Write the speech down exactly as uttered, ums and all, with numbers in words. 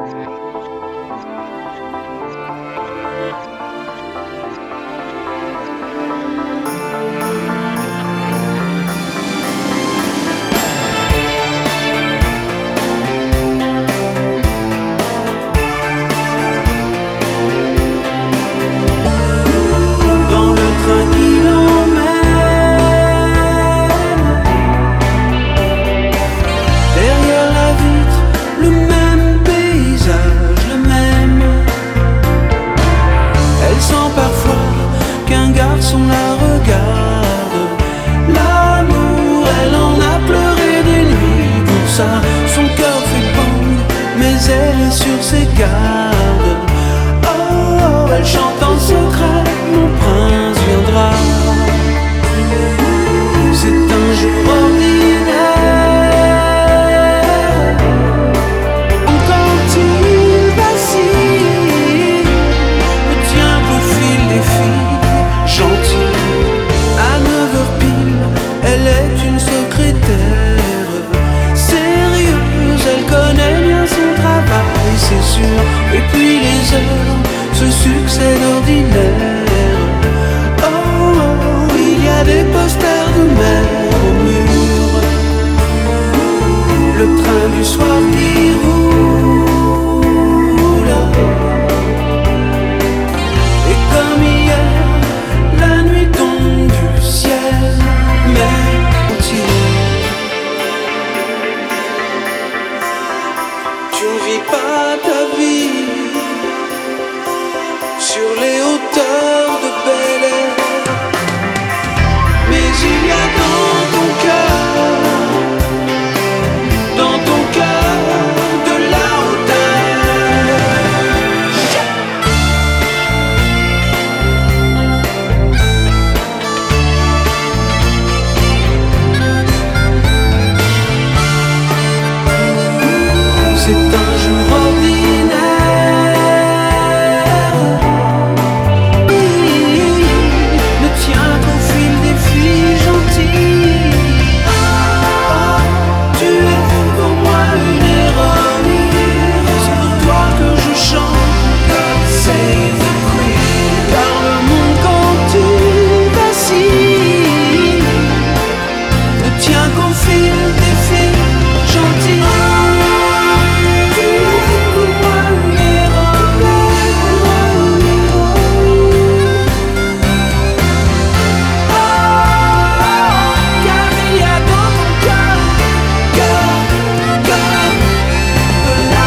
Qu'un garçon la regarde. L'amour, elle en a pleuré des nuits pour ça. Son cœur fait bang, mais elle est sur ses gardes. Oh, elle chante en secret, mon prince viendra. C'est un jour